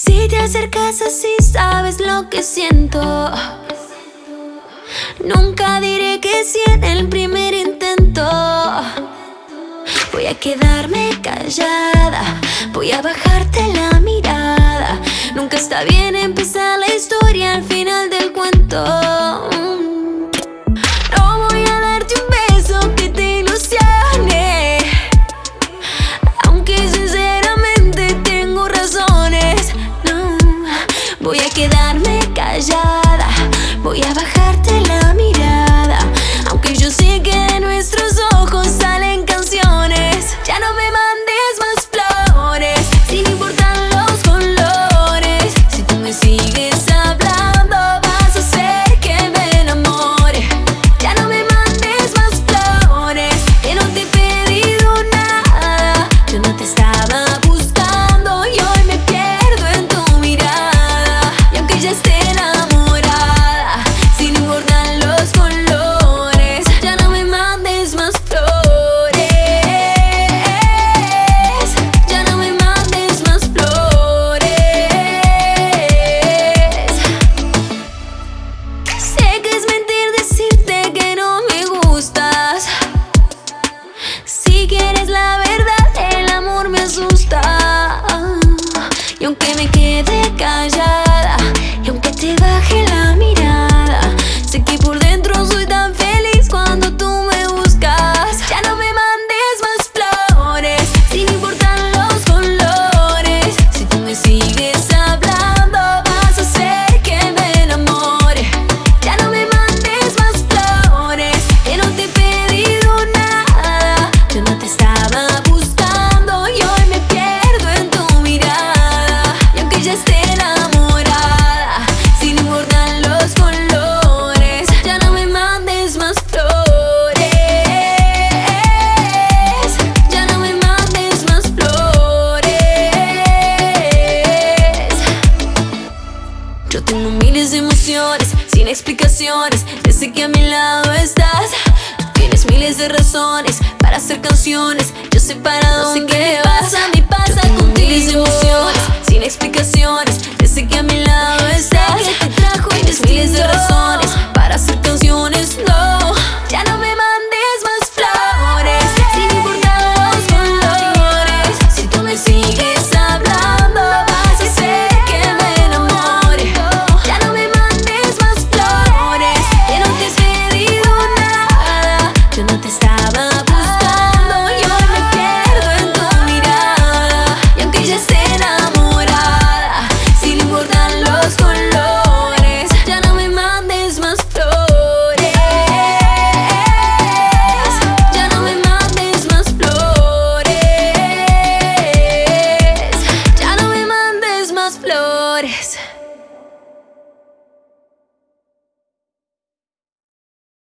Si te acercas así sabes lo que siento. Nunca diré que sí en el primer intento. Voy a quedarme callada, voy a bajarte la mirada. Nunca está bien empezar la historia al final del cuento. No voy a darte un beso que te ilusione, aunque sinceramente tengo razones. No, voy a quedarme callada, voy a bajarte la mirada, aunque yo sé que de nuestros ojos salen canciones. Ya no me mandes más flores, sin importar los colores. Si tú me sigues hablando vas a hacer que me enamore. Ya no me mandes más flores, que no te he pedido nada. Yo no te estaba buscando y hoy me pierdo en tu mirada. Y aunque ya esté enamorada, sin importar los colores, ya no me mandes más flores. Ya no me mandes más flores. Sé que es mentir decirte que no me gustas. Si quieres la verdad, el amor me asusta. Y aunque me quede callada, y aunque te baje la mirada, sé que por dentro soy tan feliz cuando tú me buscas. Ya no me mandes más flores, sin importar los colores. Si tú me sigues hablando vas a hacer que me enamore. Ya no me mandes más flores, que no te he pedido nada. Yo no te estaba buscando y hoy me pierdo en tu mirada. Y aunque ya esté enamorada, sin importar los colores, ya no me mandes más flores. Ya no me mandes más flores. Yo tengo miles de emociones, sin explicaciones, desde que a mi lado estás. Tienes miles de razones para hacer canciones, yo sé para dónde vas. A mí pasa contigo. Miles de emociones, sin explicaciones, desde que a mi lado estás. Tienes miles de razones para hacer canciones, no. Ya no me mandes más flores, sin importar los colores. Si tú me sigues hablando vas a hacer que me enamore. Ya no me mandes más flores, que no te he pedido nada. Yo no te estaba buscando y hoy me pierdo en tu mirada. Y aunque ya esté enamorada, sin importar los colores, ya no me mandes más flores. Ya no me mandes más flores. Ya no me mandes más flores.